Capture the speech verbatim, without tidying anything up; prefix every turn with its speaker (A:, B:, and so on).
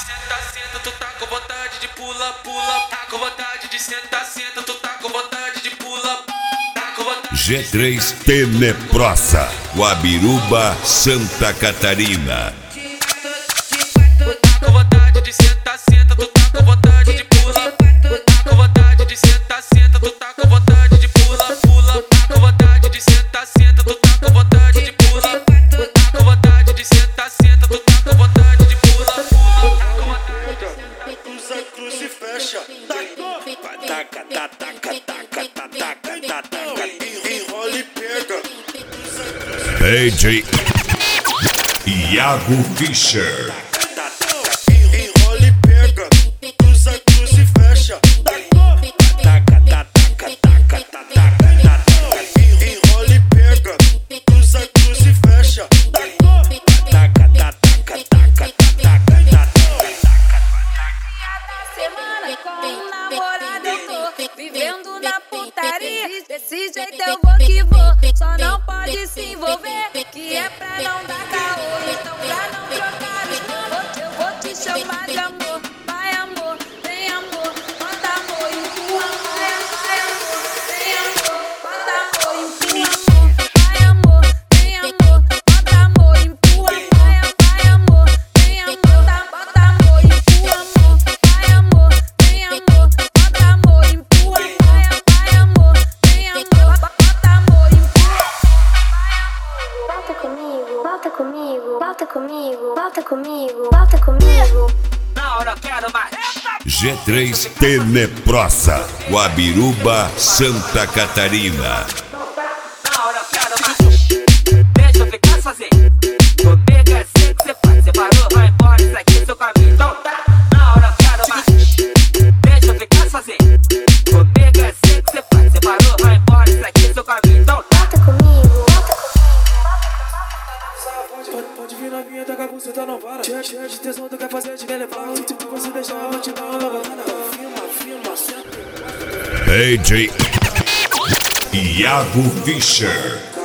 A: sentar, senta, tu tá com vontade de pula, pula. Tá com vontade de sentar, senta, tu tá com vontade de pula. Tá com vontade.
B: G três Teneprosa, Guabiruba, Santa Catarina.
A: Tá com vontade de sentar, senta, tu tá com vontade de pula. Tá com vontade de sentar, senta, tu tá com vontade de pula, pula. Tá com vontade de sentar, senta, tu tá com vontade de pula. Tá com vontade de sentar, senta, tu tá com vontade de pula, pula. Tá com vontade de sentar,
C: usa cruz e fecha. Taca, taca, taca, taca, taca, taca, taca. Enrola e pega.
B: D J Iago Fischer.
C: Enrola e pega. Usa cruz e fecha. Taca, taca, taca, taca, taca. Enrola e pega. Usa cruz e fecha. Taca, taca, taca, taca, taca.
D: Semana com um namorado eu tô vivendo na putaria. Desse jeito eu vou que vou, só não pode se envolver, que é pra não dar caô. Então pra não trocar os nomes, eu vou te chamar de amor. Vai amor, vem amor, bota amor, empurra. Vai, vai amor, vem amor, bota amor, empurra. Vai amor, vem amor, bota amor, empurra. Vai, vai amor, vem amor, bota amor, empurra. Vai amor, vem amor, bota amor, empurra. Vai, vai amor, vem amor, bota amor, empurra.
E: Volta comigo, volta comigo, volta comigo, volta comigo, volta comigo.
A: na hora eu quero mais.
B: G três Teneprosa, Guabiruba, Santa Catarina.
A: Na hora eu quero mais. Deixa eu ficar sozinho. Comigo é assim que você faz. Você parou, vai embora, isso aqui é seu caminho. Então tá, na hora eu quero mais. Deixa eu ficar sozinho. Comigo é assim que você faz. Você parou, vai embora, isso aqui é seu caminho. Então tá.
E: Volta comigo, volta
F: Pode, pode vir na minha, taca a buceta, não para. Cheia, cheia de tesão, tu quer fazer, te quer levar. Se você deixar, eu vou te dar uma lavada. Filma, filma, senta.
B: D J Iago Fischer.